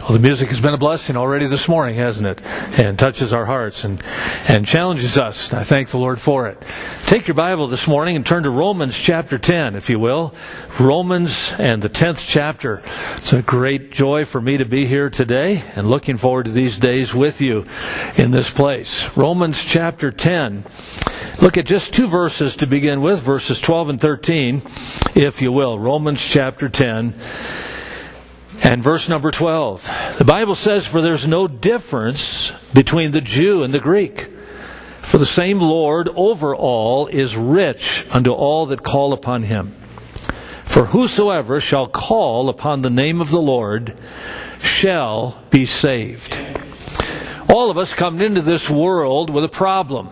Well, the music has been a blessing already this morning, hasn't it? And touches our hearts and challenges us. And I thank the Lord for it. Take your Bible this morning and turn to Romans chapter 10, if you will. Romans and the 10th chapter. It's a great joy for me to be here today and looking forward to these days with you in this place. Romans chapter 10. Look at just two verses to begin with, verses 12 and 13, if you will. Romans chapter 10. And verse number 12, the Bible says, "For there's no difference between the Jew and the Greek. For the same Lord over all is rich unto all that call upon him. For whosoever shall call upon the name of the Lord shall be saved." All of us come into this world with a problem.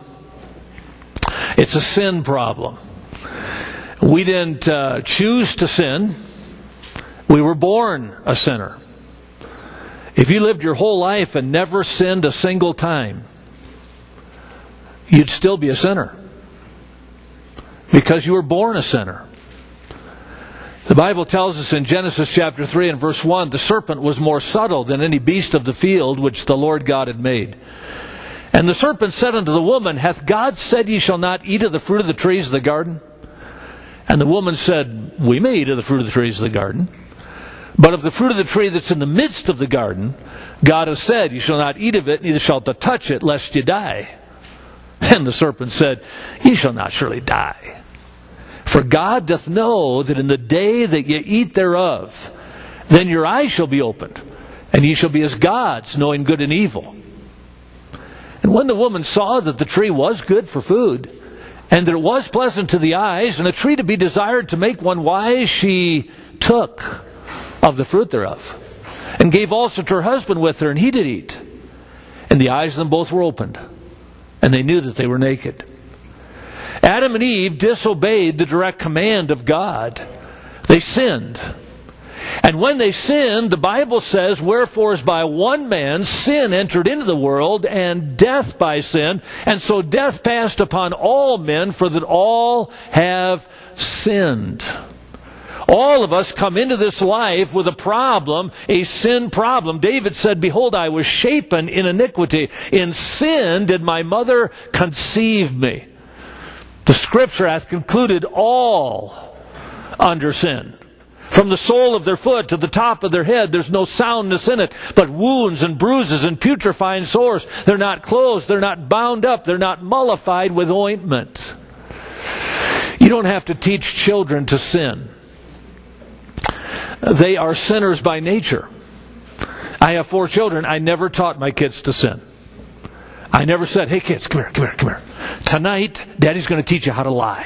It's a sin problem. We didn't choose to sin. We were born a sinner. If you lived your whole life and never sinned a single time, you'd still be a sinner. Because you were born a sinner. The Bible tells us in Genesis chapter 3 and verse 1, "The serpent was more subtle than any beast of the field which the Lord God had made. And the serpent said unto the woman, Hath God said ye shall not eat of the fruit of the trees of the garden? And the woman said, We may eat of the fruit of the trees of the garden. But of the fruit of the tree that's in the midst of the garden, God has said, You shall not eat of it, neither shalt thou touch it, lest ye die. And the serpent said, Ye shall not surely die. For God doth know that in the day that ye eat thereof, then your eyes shall be opened, and ye shall be as gods, knowing good and evil. And when the woman saw that the tree was good for food, and that it was pleasant to the eyes, and a tree to be desired to make one wise, she took of the fruit thereof, and gave also to her husband with her, and he did eat. And the eyes of them both were opened, and they knew that they were naked. Adam and Eve disobeyed the direct command of God. They sinned. And when they sinned, the Bible says, Wherefore as by one man sin entered into the world, and death by sin, and so death passed upon all men, for that all have sinned. All of us come into this life with a problem, a sin problem. David said, Behold, I was shapen in iniquity. In sin did my mother conceive me. The Scripture hath concluded all under sin. From the sole of their foot to the top of their head, there's no soundness in it, but wounds and bruises and putrefying sores. They're not closed, they're not bound up, they're not mollified with ointment. You don't have to teach children to sin. They are sinners by nature. I have 4 children. I never taught my kids to sin. I never said, Hey kids, come here. Tonight, Daddy's going to teach you how to lie.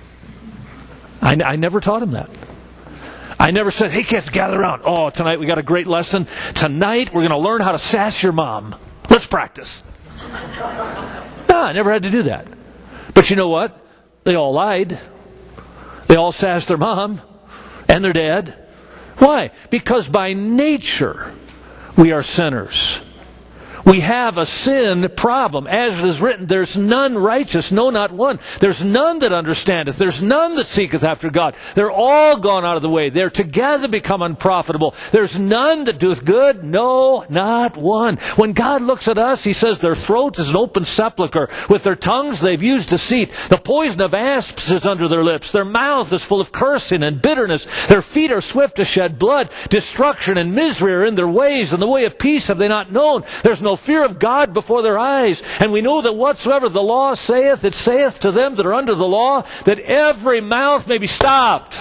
I never taught them that. I never said, Hey kids, gather around. Oh, tonight we got a great lesson. Tonight we're going to learn how to sass your mom. Let's practice. No, I never had to do that. But you know what? They all lied. They all sassed their mom and their dad. Why? Because by nature we are sinners. We have a sin problem. As it is written, there's none righteous, no, not one. There's none that understandeth. There's none that seeketh after God. They're all gone out of the way. They're together become unprofitable. There's none that doeth good, no, not one. When God looks at us, He says their throat is an open sepulchre. With their tongues they've used deceit. The poison of asps is under their lips. Their mouth is full of cursing and bitterness. Their feet are swift to shed blood. Destruction and misery are in their ways, and the way of peace have they not known. There's no fear of God before their eyes. And we know that whatsoever the law saith, it saith to them that are under the law, that every mouth may be stopped,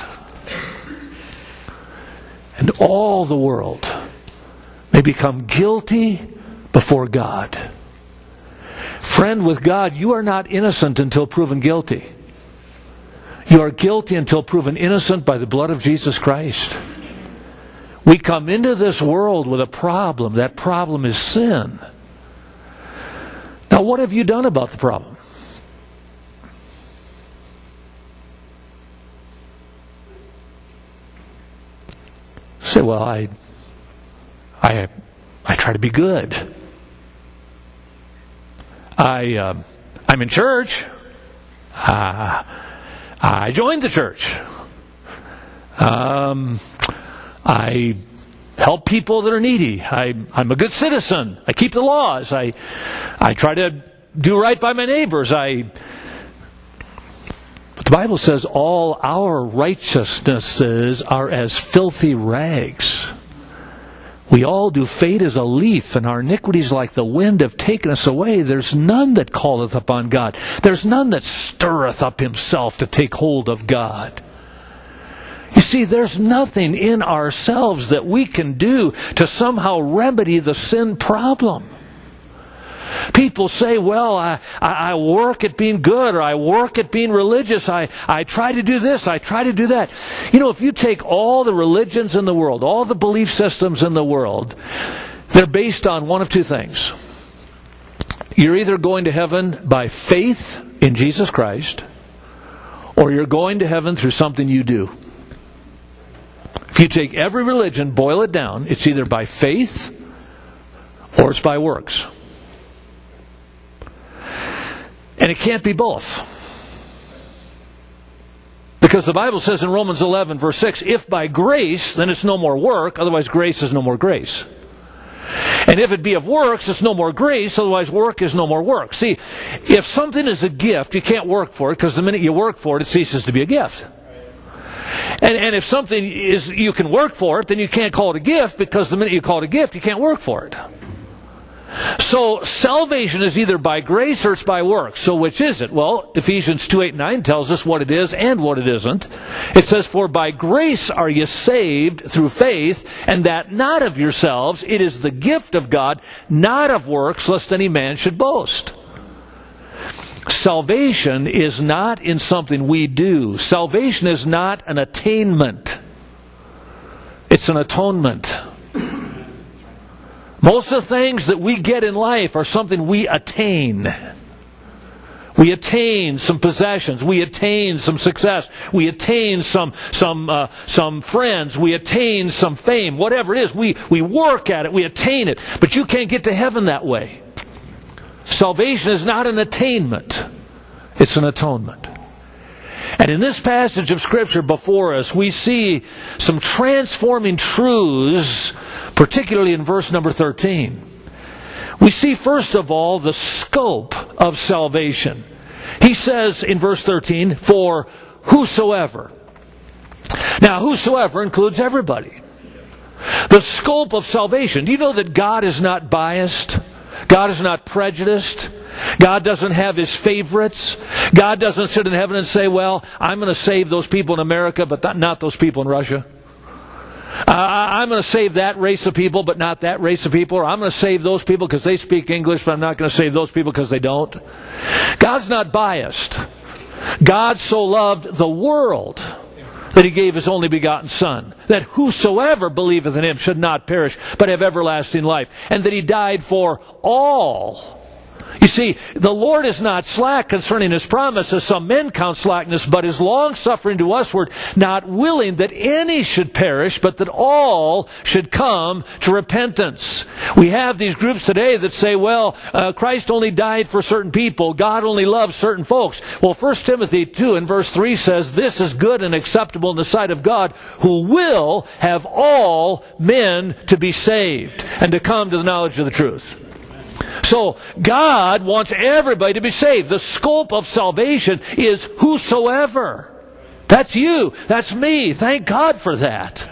and all the world may become guilty before God. Friend, with God, you are not innocent until proven guilty. You are guilty until proven innocent by the blood of Jesus Christ. We come into this world with a problem. That problem is sin. Now, what have you done about the problem? Say, well, I try to be good. I'm in church. I joined the church. I help people that are needy. I'm a good citizen. I keep the laws. I try to do right by my neighbors. But the Bible says all our righteousnesses are as filthy rags. We all do fade as a leaf, and our iniquities like the wind have taken us away. There's none that calleth upon God. There's none that stirreth up himself to take hold of God. You see, there's nothing in ourselves that we can do to somehow remedy the sin problem. People say, well, I work at being good, or I work at being religious. I try to do this, I try to do that. You know, if you take all the religions in the world, all the belief systems in the world, they're based on one of two things. You're either going to heaven by faith in Jesus Christ, or you're going to heaven through something you do. If you take every religion, boil it down, it's either by faith or it's by works. And it can't be both. Because the Bible says in Romans 11, verse 6, if by grace, then it's no more work, otherwise grace is no more grace. And if it be of works, it's no more grace, otherwise work is no more work. See, if something is a gift, you can't work for it, because the minute you work for it, it ceases to be a gift. And if something is, you can work for it, then you can't call it a gift, because the minute you call it a gift, you can't work for it. So salvation is either by grace or it's by works. So which is it? Well, Ephesians 2:8-9 tells us what it is and what it isn't. It says, for by grace are you saved through faith, and that not of yourselves, it is the gift of God, not of works, lest any man should boast. Salvation is not in something we do. Salvation is not an attainment. It's an atonement. Most of the things that we get in life are something we attain. We attain some possessions. We attain some success. We attain some friends. We attain some fame. Whatever it is, we work at it. We attain it. But you can't get to heaven that way. Salvation is not an attainment. It's an atonement. And in this passage of Scripture before us, we see some transforming truths, particularly in verse number 13. We see, first of all, the scope of salvation. He says in verse 13, for whosoever. Now, whosoever includes everybody. The scope of salvation. Do you know that God is not biased? God is not prejudiced. God doesn't have His favorites. God doesn't sit in heaven and say, well, I'm going to save those people in America, but not those people in Russia. I'm going to save that race of people, but not that race of people. Or I'm going to save those people because they speak English, but I'm not going to save those people because they don't. God's not biased. God so loved the world that He gave His only begotten Son, that whosoever believeth in Him should not perish, but have everlasting life, and that He died for all. You see, the Lord is not slack concerning His promise, as some men count slackness, but is long-suffering to usward, not willing that any should perish, but that all should come to repentance. We have these groups today that say, well, Christ only died for certain people. God only loves certain folks. Well, 1 Timothy 2 and verse 3 says, this is good and acceptable in the sight of God, who will have all men to be saved and to come to the knowledge of the truth. So, God wants everybody to be saved. The scope of salvation is whosoever. That's you. That's me. Thank God for that.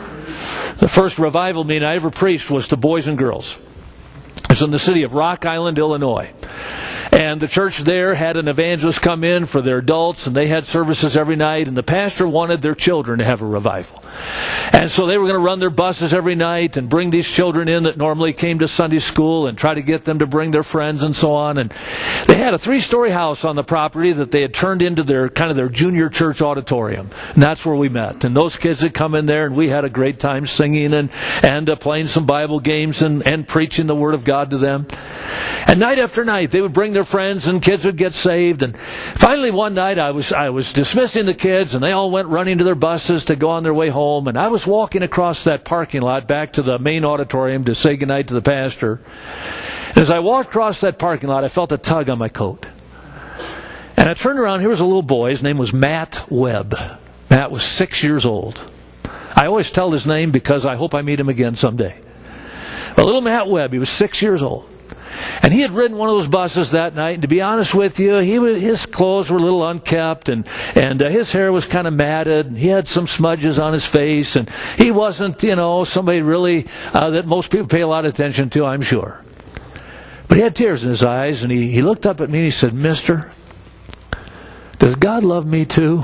The first revival meeting I ever preached was to boys and girls. It was in the city of Rock Island, Illinois. And the church there had an evangelist come in for their adults, and they had services every night, and the pastor wanted their children to have a revival. And so they were going to run their buses every night and bring these children in that normally came to Sunday school and try to get them to bring their friends and so on. And they had a 3-story house on the property that they had turned into their junior church auditorium. And that's where we met. And those kids had come in there, and we had a great time singing and playing some Bible games and preaching the Word of God to them. And night after night, they would bring their friends, and kids would get saved. And finally, one night, I was dismissing the kids, and they all went running to their buses to go on their way home. And I was walking across that parking lot back to the main auditorium to say goodnight to the pastor. And as I walked across that parking lot, I felt a tug on my coat. And I turned around. Here was a little boy. His name was Matt Webb. Matt was 6 years old. I always tell his name because I hope I meet him again someday. But little Matt Webb, he was 6 years old. And he had ridden one of those buses that night, and to be honest with you, his clothes were a little unkept, and his hair was kind of matted, and he had some smudges on his face, and he wasn't, somebody really that most people pay a lot of attention to, I'm sure. But he had tears in his eyes, and he looked up at me and he said, "Mister, does God love me too?"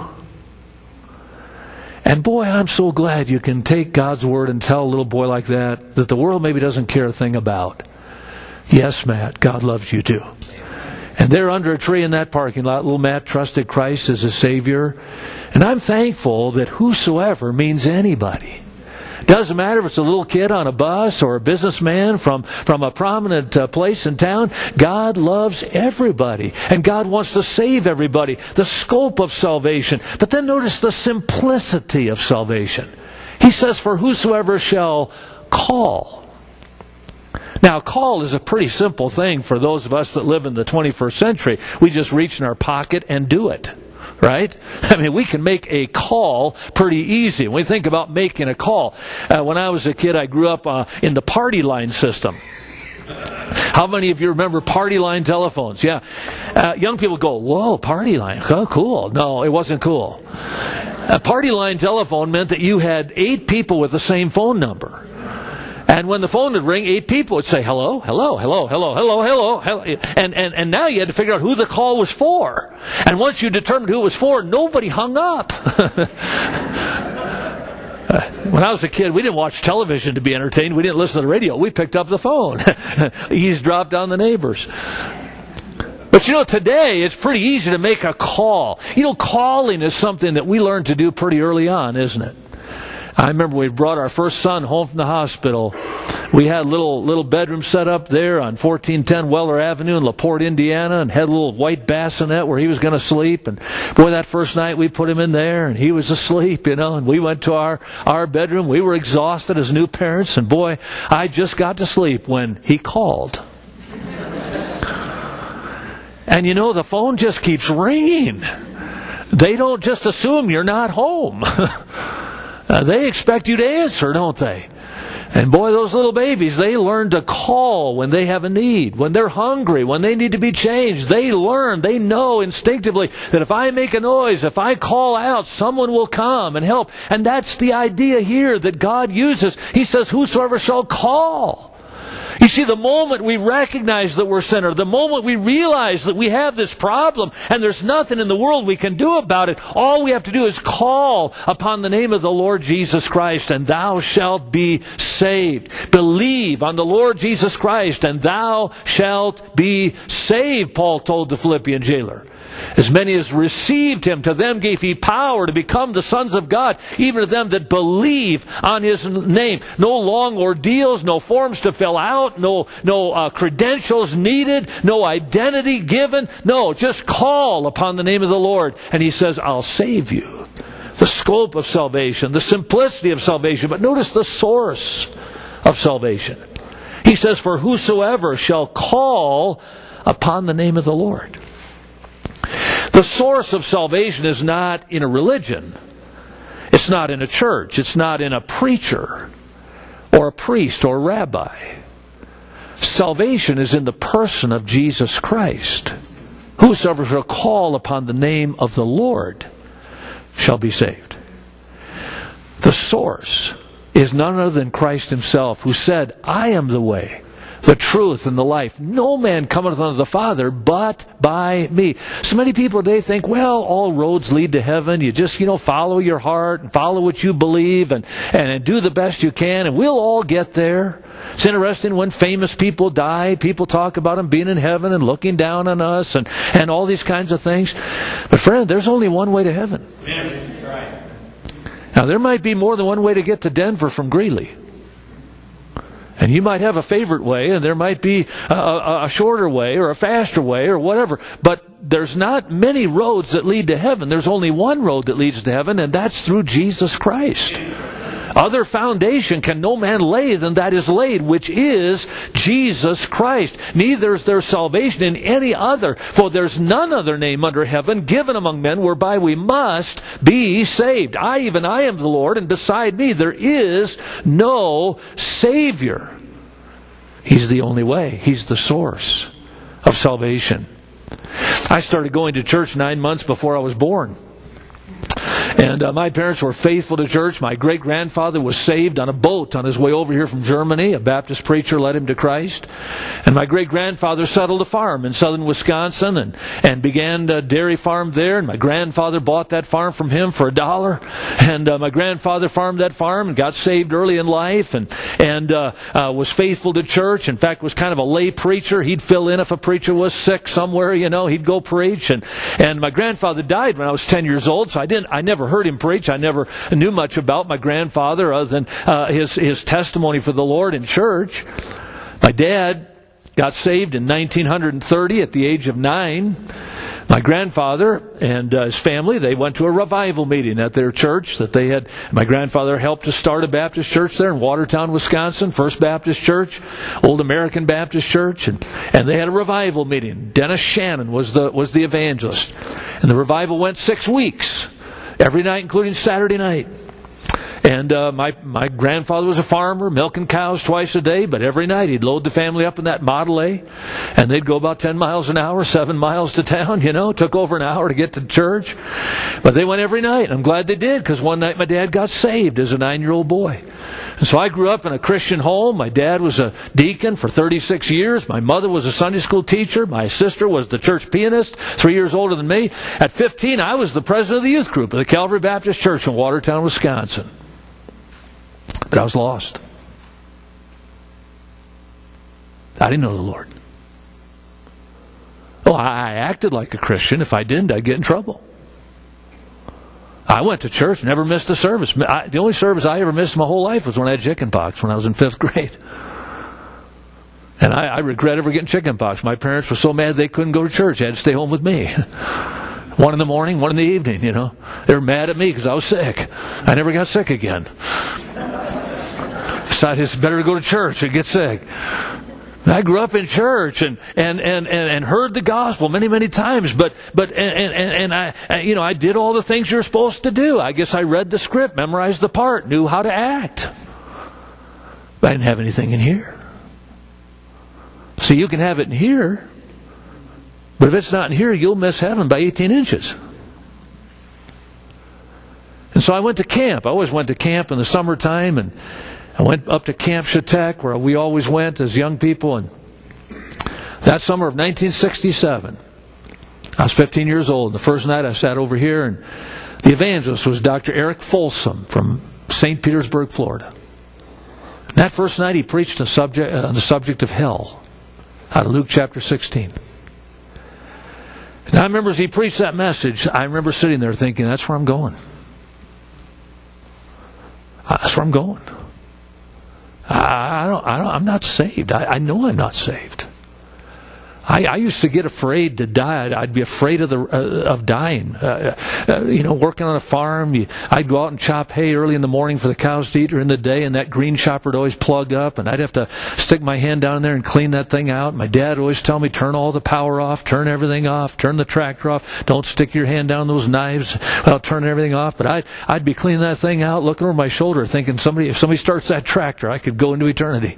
And boy, I'm so glad you can take God's word and tell a little boy like that the world maybe doesn't care a thing about. Yes, Matt, God loves you too. And there under a tree in that parking lot, little Matt trusted Christ as his Savior. And I'm thankful that whosoever means anybody. Doesn't matter if it's a little kid on a bus or a businessman from a prominent place in town. God loves everybody. And God wants to save everybody. The scope of salvation. But then notice the simplicity of salvation. He says, "For whosoever shall call." Now, call is a pretty simple thing for those of us that live in the 21st century. We just reach in our pocket and do it, right? I mean, we can make a call pretty easy. When we think about making a call, when I was a kid, I grew up in the party line system. How many of you remember party line telephones? Yeah. Young people go, "Whoa, party line. Oh, cool." No, it wasn't cool. A party line telephone meant that you had 8 people with the same phone number. And when the phone would ring, 8 people would say, "Hello, hello, hello, hello, hello, hello, hello." And now you had to figure out who the call was for. And once you determined who it was for, nobody hung up. When I was a kid, we didn't watch television to be entertained. We didn't listen to the radio. We picked up the phone. Eavesdropped on the neighbors. But today it's pretty easy to make a call. Calling is something that we learned to do pretty early on, isn't it? I remember we brought our first son home from the hospital. We had a little bedroom set up there on 1410 Weller Avenue in LaPorte, Indiana, and had a little white bassinet where he was going to sleep. And boy, that first night we put him in there, and he was asleep, and we went to our bedroom. We were exhausted as new parents, and boy, I just got to sleep when he called. And the phone just keeps ringing. They don't just assume you're not home. They expect you to answer, don't they? And boy, those little babies, they learn to call when they have a need, when they're hungry, when they need to be changed. They know instinctively that if I make a noise, if I call out, someone will come and help. And that's the idea here that God uses. He says, "Whosoever shall call." You see, the moment we recognize that we're sinners, the moment we realize that we have this problem and there's nothing in the world we can do about it, all we have to do is call upon the name of the Lord Jesus Christ, and thou shalt be saved. Believe on the Lord Jesus Christ, and thou shalt be saved, Paul told the Philippian jailer. As many as received him, to them gave he power to become the sons of God, even to them that believe on his name. No long ordeals, no forms to fill out, no credentials needed, no identity given. No, just call upon the name of the Lord, and he says, "I'll save you." The scope of salvation, the simplicity of salvation, but notice the source of salvation. He says, "For whosoever shall call upon the name of the Lord." The source of salvation is not in a religion. It's not in a church. It's not in a preacher or a priest or a rabbi. Salvation is in the person of Jesus Christ. Whosoever shall call upon the name of the Lord shall be saved. The source is none other than Christ himself, who said, "I am the way, the truth, and the life. No man cometh unto the Father but by me." So many people today think, well, all roads lead to heaven. You just, follow your heart and follow what you believe and do the best you can, and we'll all get there. It's interesting when famous people die, people talk about them being in heaven and looking down on us and all these kinds of things. But friend, there's only one way to heaven. Now, there might be more than one way to get to Denver from Greeley. And you might have a favorite way, and there might be a shorter way or a faster way or whatever. But there's not many roads that lead to heaven. There's only one road that leads to heaven, and that's through Jesus Christ. Other foundation can no man lay than that is laid, which is Jesus Christ. Neither is there salvation in any other, for there's none other name under heaven given among men whereby we must be saved. I am the Lord, and beside me there is no Savior. He's the only way. He's the source of salvation. I started going to church 9 months before I was born. And my parents were faithful to church. My great-grandfather was saved on a boat on his way over here from Germany. A Baptist preacher led him to Christ. And my great-grandfather settled a farm in southern Wisconsin and began a dairy farm there. And my grandfather bought that farm from him for $1. And my grandfather farmed that farm and got saved early in life and was faithful to church. In fact, was kind of a lay preacher. He'd fill in if a preacher was sick somewhere, he'd go preach. And my grandfather died when I was 10 years old, so I never heard him preach. I never knew much about my grandfather other than his testimony for the Lord in church. My dad got saved in 1930 at the age of 9. My grandfather and his family, they went to a revival meeting at their church that they had. My grandfather helped to start a Baptist church there in Watertown, Wisconsin, First Baptist Church, Old American Baptist Church, and they had a revival meeting. Dennis Shannon was the evangelist. And the revival went 6 weeks, every night including Saturday night. And my grandfather was a farmer, milking cows twice a day, but every night he'd load the family up in that Model A, and they'd go about 10 miles an hour, 7 miles to town, Took over an hour to get to church. But they went every night. I'm glad they did, because one night my dad got saved as a 9-year-old boy. And so I grew up in a Christian home. My dad was a deacon for 36 years. My mother was a Sunday school teacher. My sister was the church pianist, 3 years older than me. At 15, I was the president of the youth group of the Calvary Baptist Church in Watertown, Wisconsin. But I was lost. I didn't know the Lord. Oh, I acted like a Christian. If I didn't, I'd get in trouble. I went to church, never missed a service. The only service I ever missed in my whole life was when I had chickenpox when I was in 5th grade. And I regret ever getting chickenpox. My parents were so mad they couldn't go to church. They had to stay home with me. 1 in the morning, 1 in the evening, They were mad at me because I was sick. I never got sick again. Decided it's better to go to church and get sick. I grew up in church and heard the gospel many, many times, but I did all the things you're supposed to do. I guess I read the script, memorized the part, knew how to act. But I didn't have anything in here. See, you can have it in here, but if it's not in here, you'll miss heaven by 18 inches. And so I went to camp. I always went to camp in the summertime, and I went up to Camp Shatek, where we always went as young people. And that summer of 1967, I was 15 years old. The first night I sat over here, and the evangelist was Dr. Eric Folsom from St. Petersburg, Florida. And that first night he preached on the subject of hell out of Luke chapter 16. And I remember as he preached that message, I remember sitting there thinking, that's where I'm going. That's where I'm going. I'm not saved. I know I'm not saved. I used to get afraid to die. I'd be afraid of dying. Working on a farm, I'd go out and chop hay early in the morning for the cows to eat during the day, and that green chopper would always plug up, and I'd have to stick my hand down there and clean that thing out. My dad would always tell me, turn all the power off, turn everything off, turn the tractor off, don't stick your hand down those knives without turning everything off. But I'd be cleaning that thing out, looking over my shoulder, thinking if somebody starts that tractor, I could go into eternity.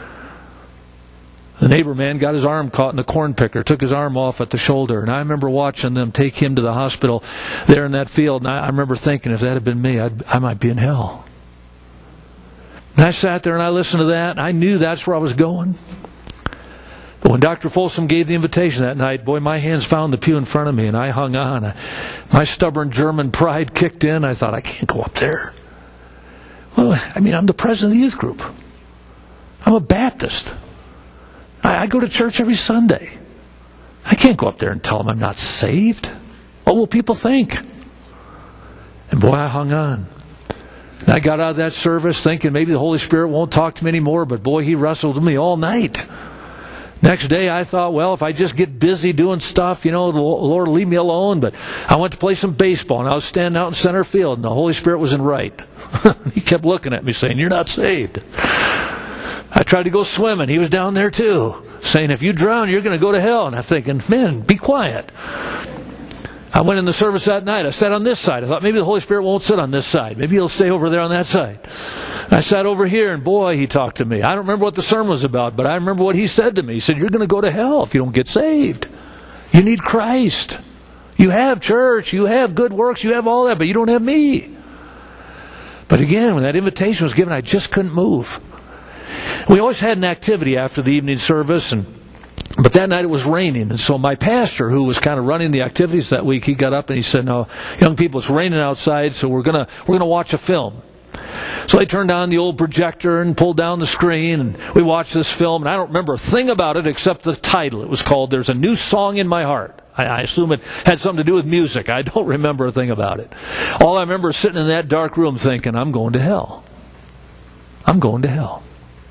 The neighbor man got his arm caught in the corn picker, took his arm off at the shoulder, and I remember watching them take him to the hospital there in that field, and I remember thinking, if that had been me, I might be in hell. And I sat there and I listened to that, and I knew that's where I was going. But when Dr. Folsom gave the invitation that night, boy, my hands found the pew in front of me, and I hung on. My stubborn German pride kicked in. I thought, I can't go up there. Well, I'm the president of the youth group. I'm a Baptist. I go to church every Sunday. I can't go up there and tell them I'm not saved. What will people think? And boy, I hung on. And I got out of that service thinking maybe the Holy Spirit won't talk to me anymore, but boy, He wrestled with me all night. Next day I thought, well, if I just get busy doing stuff, the Lord will leave me alone. But I went to play some baseball, and I was standing out in center field, and the Holy Spirit was in right. He kept looking at me saying, you're not saved. I tried to go swimming. He was down there too, saying, if you drown, you're going to go to hell. And I'm thinking, man, be quiet. I went in the service that night. I sat on this side. I thought maybe the Holy Spirit won't sit on this side. Maybe he'll stay over there on that side. I sat over here, and boy, he talked to me. I don't remember what the sermon was about, but I remember what he said to me. He said, you're going to go to hell if you don't get saved. You need Christ. You have church. You have good works. You have all that, but you don't have me. But again, when that invitation was given, I just couldn't move. We always had an activity after the evening service, but that night it was raining. And so my pastor, who was kind of running the activities that week, he got up and he said, no, young people, it's raining outside, so we're gonna watch a film. So they turned on the old projector and pulled down the screen, and we watched this film, and I don't remember a thing about it except the title. It was called There's a New Song in My Heart. I assume it had something to do with music. I don't remember a thing about it. All I remember is sitting in that dark room thinking, I'm going to hell. I'm going to hell.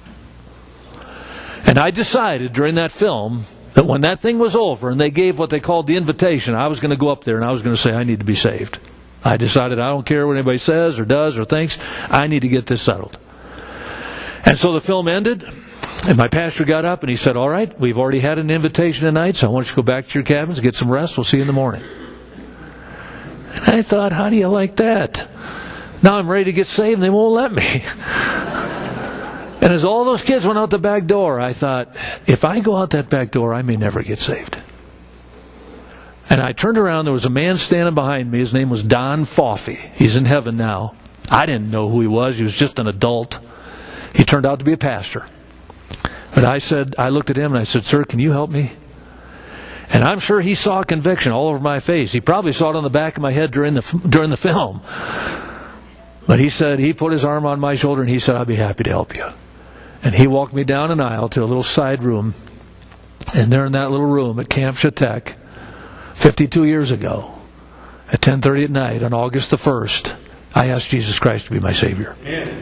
And I decided during that film that when that thing was over and they gave what they called the invitation, I was going to go up there and I was going to say, I need to be saved. I decided I don't care what anybody says or does or thinks. I need to get this settled. And so the film ended, and my pastor got up and he said, all right, we've already had an invitation tonight, so I want you to go back to your cabins and get some rest. We'll see you in the morning. And I thought, how do you like that? Now I'm ready to get saved and they won't let me. And as all those kids went out the back door, I thought, if I go out that back door, I may never get saved. And I turned around, there was a man standing behind me. His name was Don Foffey. He's in heaven now. I didn't know who he was just an adult. He turned out to be a pastor. But I looked at him and I said, sir, can you help me? And I'm sure he saw conviction all over my face. He probably saw it on the back of my head during the film. But he put his arm on my shoulder and he said, I'll be happy to help you. And he walked me down an aisle to a little side room. And there in that little room at Camp Shatek, 52 years ago, at 10:30 at night on August the 1st, I asked Jesus Christ to be my Savior.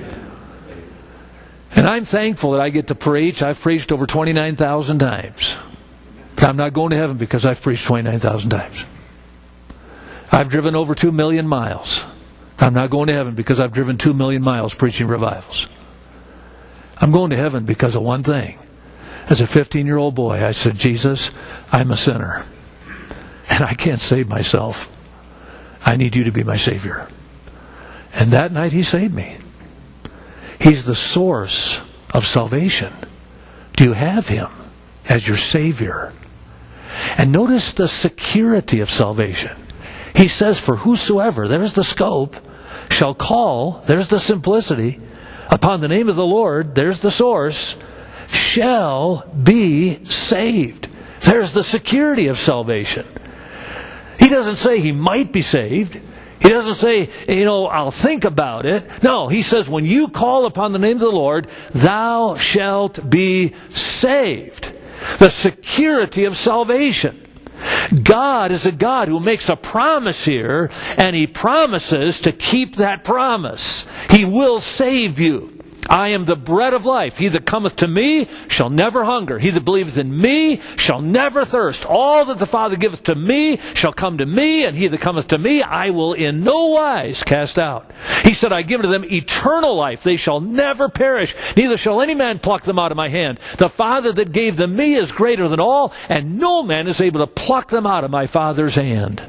And I'm thankful that I get to preach. I've preached over 29,000 times. But I'm not going to heaven because I've preached 29,000 times. I've driven over 2 million miles. I'm not going to heaven because I've driven 2 million miles preaching revivals. I'm going to heaven because of one thing. As a 15-year-old boy, I said, Jesus, I'm a sinner. And I can't save myself. I need you to be my Savior. And that night he saved me. He's the source of salvation. Do you have him as your Savior? And notice the security of salvation. He says, for whosoever, there's the scope, shall call, there's the simplicity, upon the name of the Lord, there's the source, shall be saved. There's the security of salvation. He doesn't say he might be saved. He doesn't say, I'll think about it. No, he says, when you call upon the name of the Lord, thou shalt be saved. The security of salvation. God is a God who makes a promise here, and he promises to keep that promise. He will save you. I am the bread of life. He that cometh to me shall never hunger. He that believeth in me shall never thirst. All that the Father giveth to me shall come to me, and he that cometh to me I will in no wise cast out. He said, I give to them eternal life. They shall never perish, neither shall any man pluck them out of my hand. The Father that gave them me is greater than all, and no man is able to pluck them out of my Father's hand.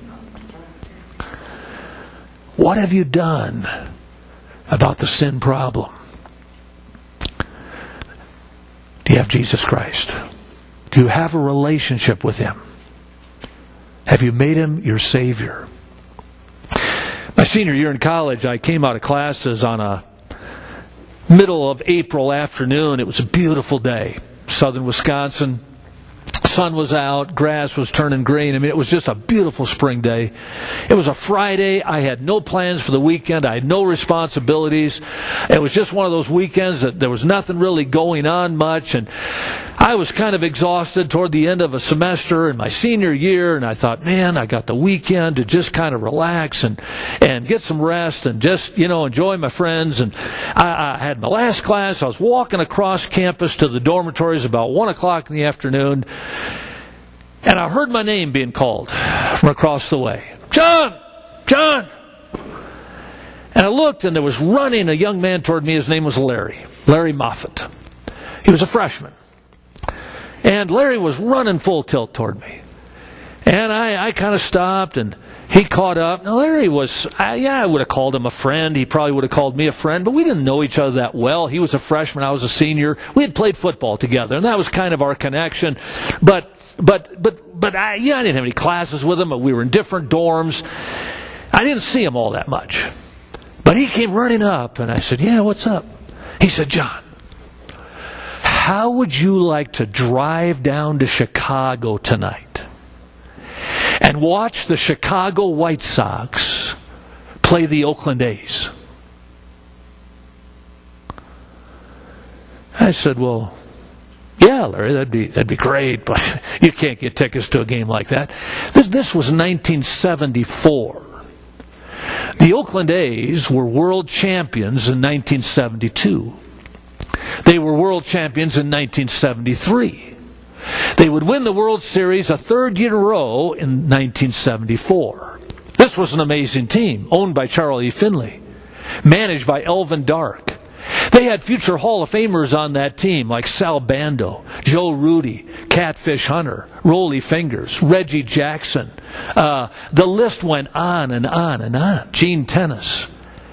What have you done about the sin problem? Do you have Jesus Christ? Do you have a relationship with him? Have you made him your Savior? My senior year in college, I came out of classes on a middle of April afternoon. It was a beautiful day. Southern Wisconsin. Sun was out, grass was turning green. It was just a beautiful spring day. It was a Friday. I had no plans for the weekend. I had no responsibilities. It was just one of those weekends that there was nothing really going on much. And I was kind of exhausted toward the end of a semester in my senior year, and I thought, man, I got the weekend to just kind of relax and get some rest and just, enjoy my friends. And I had my last class. I was walking across campus to the dormitories about 1 o'clock in the afternoon, and I heard my name being called from across the way. John! John! And I looked, and there was running a young man toward me. His name was Larry Moffett. He was a freshman. And Larry was running full tilt toward me. And I kind of stopped, and he caught up. Now, Larry was, I would have called him a friend. He probably would have called me a friend, but we didn't know each other that well. He was a freshman. I was a senior. We had played football together, and that was kind of our connection. But I didn't have any classes with him, but we were in different dorms. I didn't see him all that much. But he came running up, and I said, yeah, what's up? He said, John, how would you like to drive down to Chicago tonight and watch the Chicago White Sox play the Oakland A's? I said, well, yeah, Larry, that'd be great, but you can't get tickets to a game like that. This was 1974. The Oakland A's were world champions in 1972. They were world champions in 1973. They would win the World Series a third year in a row in 1974. This was an amazing team, owned by Charlie E. Finley, managed by Elvin Dark. They had future Hall of Famers on that team like Sal Bando, Joe Rudy, Catfish Hunter, Rollie Fingers, Reggie Jackson. The list went on and on and on. Gene Tennis.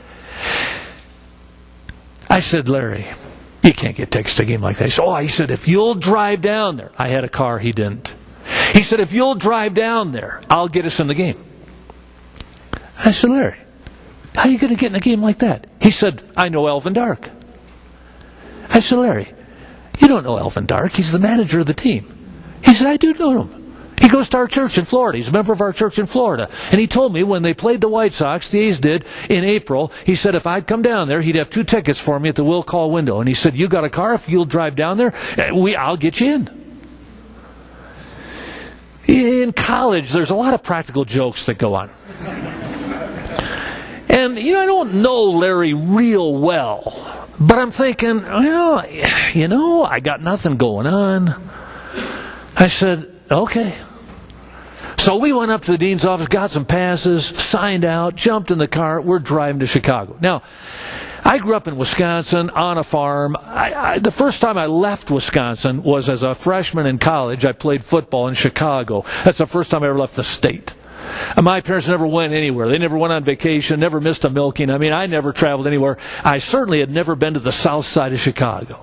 I said, Larry, you can't get tickets to a game like that. He said, if you'll drive down there. I had a car, he didn't. He said, if you'll drive down there, I'll get us in the game. I said, Larry, how are you going to get in a game like that? He said, I know Elvin Dark. I said, Larry, you don't know Elvin Dark. He's the manager of the team. He said, I do know him. He goes to our church in Florida. He's a member of our church in Florida. And he told me when they played the White Sox, the A's did, in April, he said if I'd come down there, he'd have 2 tickets for me at the will call window. And he said, you got a car? If you'll drive down there, I'll get you in. In college, there's a lot of practical jokes that go on. And, I don't know Larry real well. But I'm thinking, I got nothing going on. I said, okay. So we went up to the dean's office, got some passes, signed out, jumped in the car. We're driving to Chicago. Now, I grew up in Wisconsin on a farm. The first time I left Wisconsin was as a freshman in college. I played football in Chicago. That's the first time I ever left the state. My parents never went anywhere. They never went on vacation, never missed a milking. I never traveled anywhere. I certainly had never been to the south side of Chicago.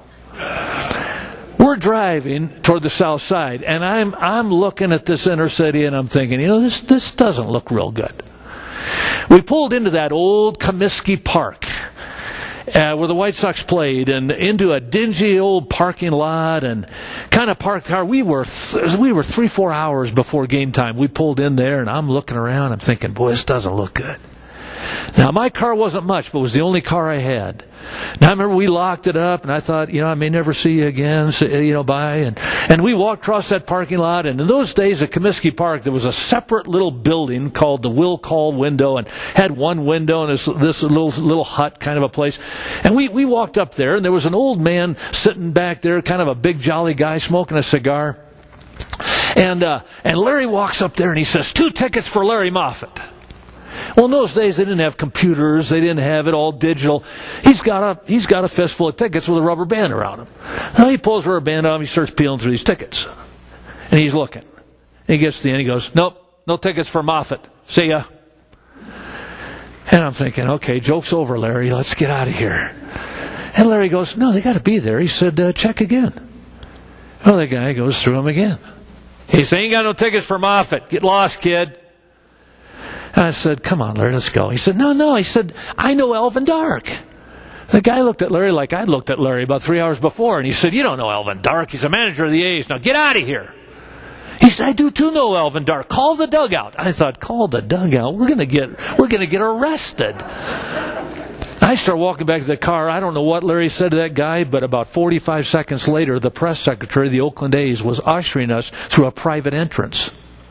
We're driving toward the south side, and I'm looking at this inner city, and I'm thinking, this doesn't look real good. We pulled into that old Comiskey Park where the White Sox played, and into a dingy old parking lot, and kind of parked car. We were 3-4 hours before game time. We pulled in there, and I'm looking around. I'm thinking, boy, this doesn't look good. Now, my car wasn't much, but it was the only car I had. Now, I remember we locked it up, and I thought, I may never see you again, bye. And we walked across that parking lot, and in those days at Comiskey Park, there was a separate little building called the Will Call Window, and had one window and this little hut kind of a place. And we walked up there, and there was an old man sitting back there, kind of a big jolly guy, smoking a cigar. And Larry walks up there, and he says, 2 tickets for Larry Moffett. Well, in those days, they didn't have computers. They didn't have it all digital. He's got a fistful of tickets with a rubber band around him. Now, he pulls a rubber band off. He starts peeling through these tickets. And he's looking. And he gets to the end. He goes, nope, no tickets for Moffett. See ya. And I'm thinking, okay, joke's over, Larry. Let's get out of here. And Larry goes, no, they got to be there. He said, check again. Well, the guy goes through them again. He said, ain't got no tickets for Moffett. Get lost, kid. And I said, come on, Larry, let's go. He said, no. He said, I know Elvin Dark. The guy looked at Larry like I'd looked at Larry about 3 hours before. And he said, you don't know Elvin Dark. He's a manager of the A's. Now get out of here. He said, I do too know Elvin Dark. Call the dugout. I thought, call the dugout? We're going to get arrested. I start walking back to the car. I don't know what Larry said to that guy, but about 45 seconds later, the press secretary of the Oakland A's was ushering us through a private entrance.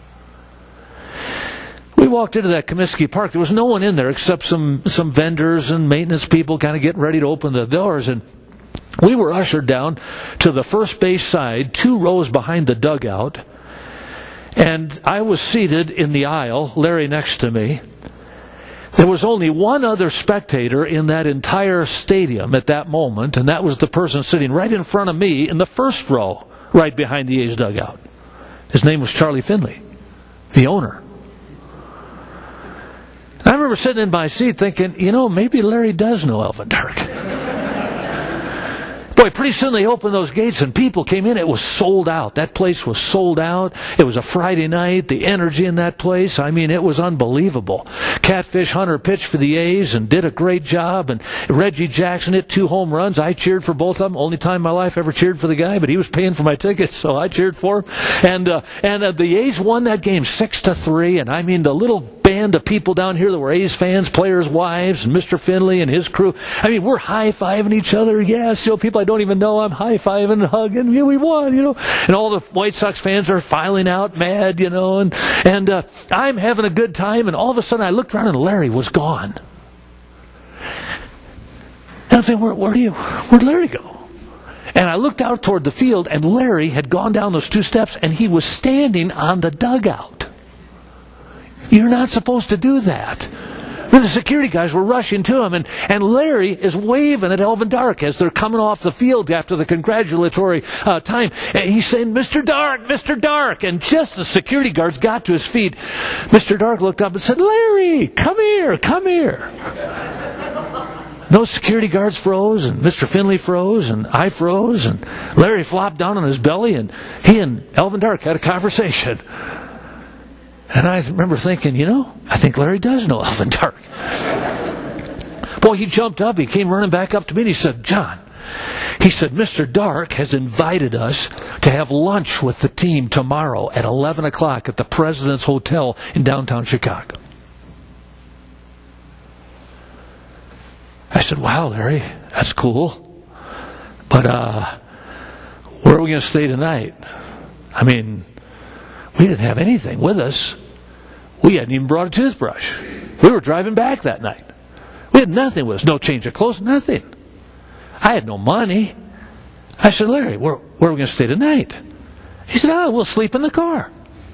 We walked into that Comiskey Park. There was no one in there except some vendors and maintenance people kind of getting ready to open the doors. And we were ushered down to the first base side, 2 rows behind the dugout. And I was seated in the aisle, Larry next to me. There was only one other spectator in that entire stadium at that moment, and that was the person sitting right in front of me in the first row, right behind the A's dugout. His name was Charlie Finley, the owner. I remember sitting in my seat thinking, maybe Larry does know Alvin Dark. Boy, pretty soon they opened those gates and people came in. It was sold out. That place was sold out. It was a Friday night. The energy in that place, it was unbelievable. Catfish Hunter pitched for the A's and did a great job. And Reggie Jackson hit 2 home runs. I cheered for both of them. Only time in my life I ever cheered for the guy, but he was paying for my tickets, so I cheered for him. And the A's won that game 6-3. And the little band of people down here that were A's fans, players' wives, and Mr. Finley and his crew. We're high-fiving each other. Yes, people I don't even know, I'm high-fiving and hugging. Yeah, we won, And all the White Sox fans are filing out mad, and I'm having a good time. And all of a sudden I looked around and Larry was gone. And I'm thinking, where'd Larry go? And I looked out toward the field and Larry had gone down those 2 steps and he was standing on the dugout. You're not supposed to do that. The security guys were rushing to him, and Larry is waving at Alvin Dark as they're coming off the field after the congratulatory time. And he's saying, Mr. Dark, Mr. Dark. And just the security guards got to his feet, Mr. Dark looked up and said, Larry, come here, come here. Those security guards froze, and Mr. Finley froze, and I froze, and Larry flopped down on his belly, and he and Alvin Dark had a conversation. And I remember thinking, I think Larry does know Alvin Dark. Boy, he jumped up. He came running back up to me and he said, John, he said, Mr. Dark has invited us to have lunch with the team tomorrow at 11 o'clock at the President's Hotel in downtown Chicago. I said, wow, Larry, that's cool. But where are we going to stay tonight? We didn't have anything with us. We hadn't even brought a toothbrush. We were driving back that night. We had nothing with us. No change of clothes, nothing. I had no money. I said, Larry, where are we going to stay tonight? He said, we'll sleep in the car.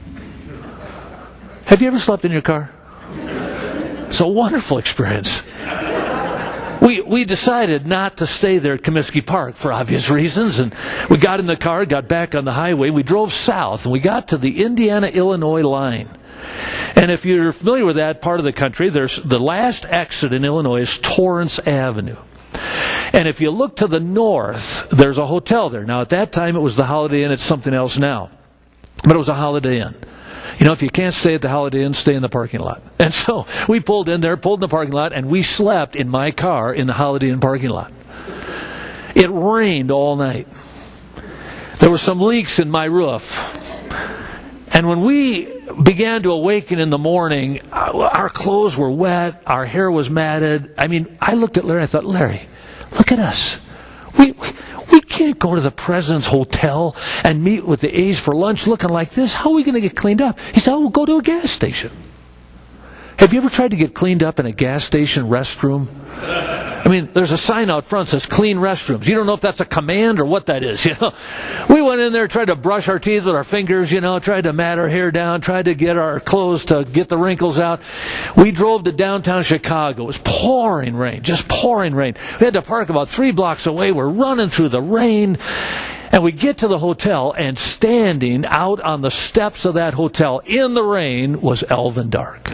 Have you ever slept in your car? It's a wonderful experience. We decided not to stay there at Comiskey Park for obvious reasons, and we got in the car, got back on the highway, we drove south, and we got to the Indiana-Illinois line. And if you're familiar with that part of the country, there's the last exit in Illinois is Torrance Avenue. And if you look to the north, there's a hotel there. Now, at that time, it was the Holiday Inn. It's something else now. But it was a Holiday Inn. If you can't stay at the Holiday Inn, stay in the parking lot. And so we pulled in the parking lot, and we slept in my car in the Holiday Inn parking lot. It rained all night. There were some leaks in my roof. And when we began to awaken in the morning, our clothes were wet, our hair was matted. I looked at Larry and I thought, Larry, look at us. We can't go to the President's Hotel and meet with the A's for lunch looking like this. How are we going to get cleaned up? He said, we'll go to a gas station. Have you ever tried to get cleaned up in a gas station restroom? There's a sign out front that says clean restrooms. You don't know if that's a command or what that is, We went in there, tried to brush our teeth with our fingers, tried to mat our hair down, tried to get our clothes to get the wrinkles out. We drove to downtown Chicago. It was pouring rain, just pouring rain. We had to park about 3 blocks away. We're running through the rain. And we get to the hotel, and standing out on the steps of that hotel in the rain was Alvin Dark.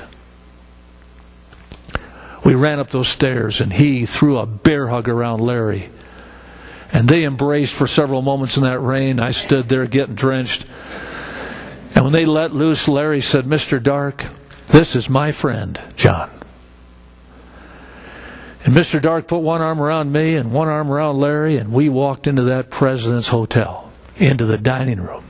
We ran up those stairs, and he threw a bear hug around Larry. And they embraced for several moments in that rain. I stood there getting drenched. And when they let loose, Larry said, Mr. Dark, this is my friend, John. And Mr. Dark put one arm around me and one arm around Larry, and we walked into that President's Hotel, into the dining room.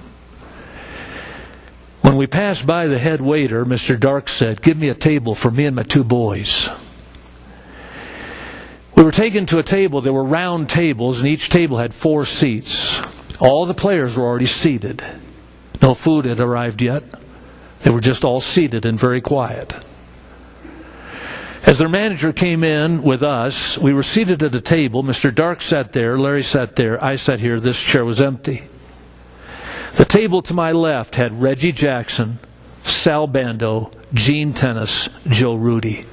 When we passed by the head waiter, Mr. Dark said, give me a table for me and my 2 boys. We were taken to a table. There were round tables, and each table had 4 seats. All the players were already seated. No food had arrived yet. They were just all seated and very quiet. As their manager came in with us, we were seated at a table. Mr. Dark sat there, Larry sat there, I sat here, this chair was empty. The table to my left had Reggie Jackson, Sal Bando, Gene Tennis, Joe Rudy.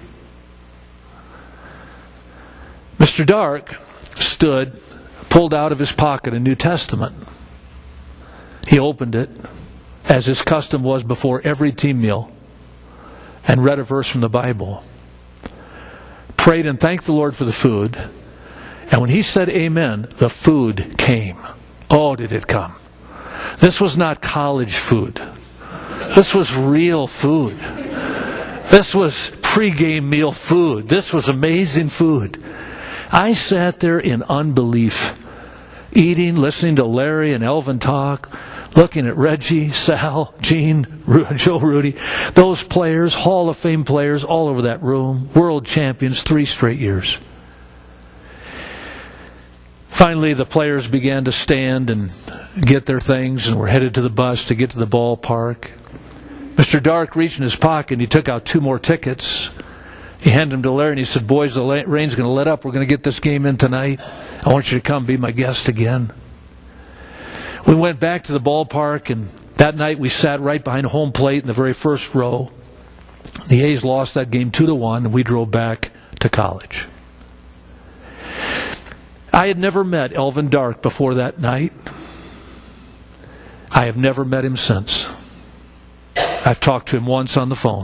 Mr. Dark stood, pulled out of his pocket a New Testament. He opened it, as his custom was before every team meal, and read a verse from the Bible. Prayed and thanked the Lord for the food. And when he said amen, the food came. Oh, did it come. This was not college food. This was real food. This was pregame meal food. This was amazing food. I sat there in unbelief, eating, listening to Larry and Elvin talk, looking at Reggie, Sal, Gene, Joe Rudy, those players, Hall of Fame players all over that room, world champions 3 straight years. Finally, the players began to stand and get their things and were headed to the bus to get to the ballpark. Mr. Dark reached in his pocket and he took out 2 more tickets. He handed them to Larry and he said, boys, the rain's going to let up. We're going to get this game in tonight. I want you to come be my guest again. We went back to the ballpark, and that night we sat right behind home plate in the very first row. The A's lost that game 2-1, and we drove back to college. I had never met Elvin Dark before that night. I have never met him since. I've talked to him once on the phone.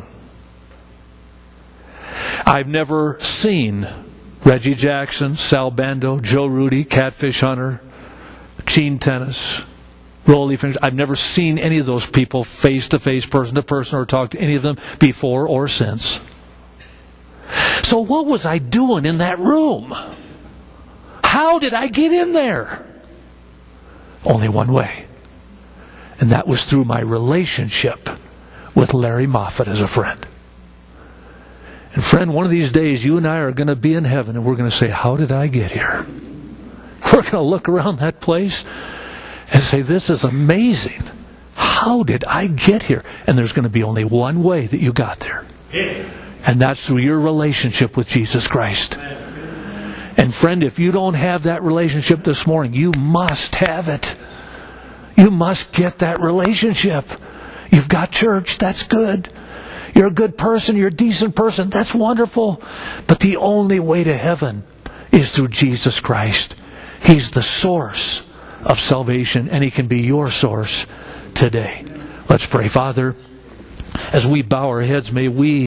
I've never seen Reggie Jackson, Sal Bando, Joe Rudy, Catfish Hunter, Gene Tennis, Rollie Fingers. I've never seen any of those people face to face, person to person, or talked to any of them before or since. So what was I doing in that room? How did I get in there? Only one way. And that was through my relationship with Larry Moffat as a friend. And friend, one of these days you and I are going to be in heaven and we're going to say, how did I get here? We're going to look around that place and say, this is amazing. How did I get here? And there's going to be only one way that you got there. And that's through your relationship with Jesus Christ. And friend, if you don't have that relationship this morning, you must have it. You must get that relationship. You've got church, that's good. You're a good person, you're a decent person, that's wonderful. But the only way to heaven is through Jesus Christ. He's the source of salvation, and He can be your source today. Let's pray. Father, as we bow our heads, may we